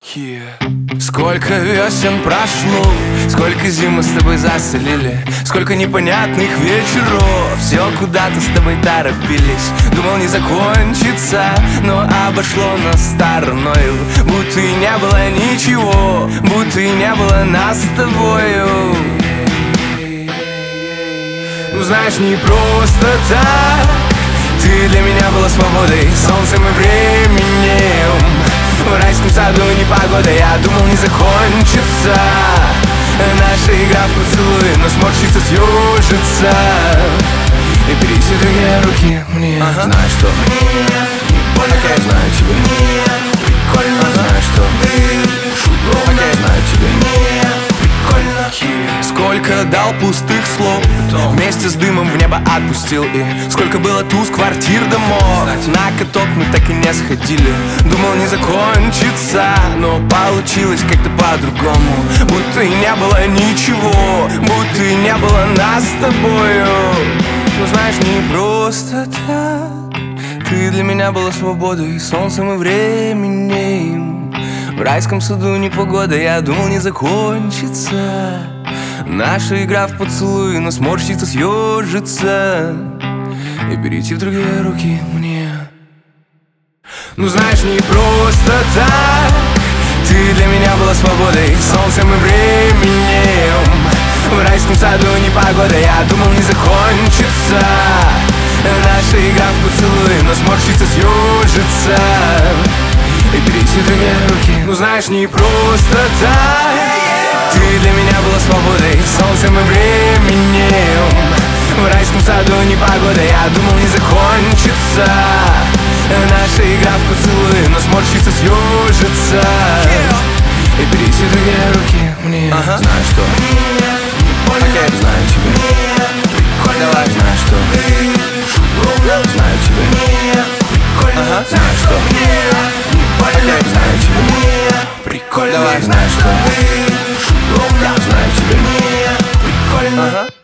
Сколько весен прошло, сколько зим мы с тобой засолили, сколько непонятных вечеров, все куда-то с тобой торопились. Думал, не закончится, но обошло нас стороною. Будто и не было ничего, будто и не было нас с тобою. Ну знаешь, не просто так. Ты для меня была свободой, солнцем и временем. В райском саду непогода, я думал, не закончится наша игра в поцелуи, но сморщится, съежится и перейти другие руки мне. Знаешь что? Пока я знаю тебя. Прикольно. Знаешь что? Пока я знаю тебя. Сколько дал пустых слов, вместе с дымом в небо отпустил. И сколько было туз, квартир, домов. На каток мы так и не сходили. Думал, не закончится, но получилось как-то по-другому. Будто и не было ничего, будто и не было нас с тобою. Но знаешь, не просто так. Ты для меня была свободой, солнцем и временем. В райском саду непогода, я думал, не закончится наша игра в поцелуи, но сморщится, съежится и перейти в другие руки мне. Ну знаешь, не просто так. Ты для меня была свободой, солнцем и временем. В райском саду непогода, я думал, не закончится наша игра в поцелуи, но сморщится, съежится и перейти в другие руки. Ну знаешь, не просто так. Ты для меня была свободой, солнцем и временем. В райском саду непогода, я думал, не закончится наша игра в поцелуи, но сморщится, съежится и перейти в другие руки мне. Знаешь что? Пока я знаю тебя. Прикольно. Давай, знаешь что? Знаю тебя. Прикольно. Знаешь что? Пока я знаю тебя. Прикольно. Давай, знаешь что? Знаю тебя. Прикольно.